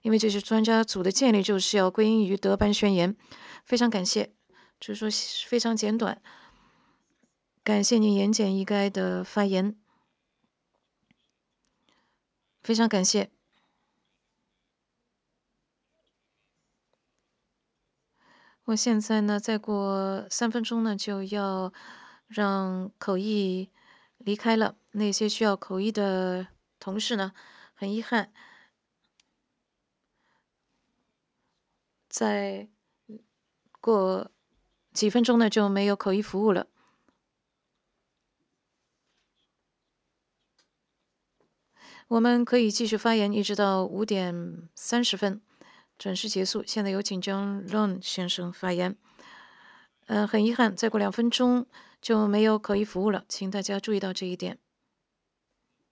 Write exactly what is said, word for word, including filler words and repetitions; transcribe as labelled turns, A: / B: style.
A: 因为这些专家组的建立就是要归因于德班宣言。非常感谢，就是说非常简短，感谢您言简意赅的发言，非常感谢。我现在呢，再过三分钟呢，就要让口译离开了。那些需要口译的同事呢，很遗憾，再过几分钟呢就没有口译服务了。我们可以继续发言，一直到五点三十分，准时结束。现在有请 John Lone 先生发言。呃，很遗憾，再过两分钟就没有口译服务了，请大家注意到这一点。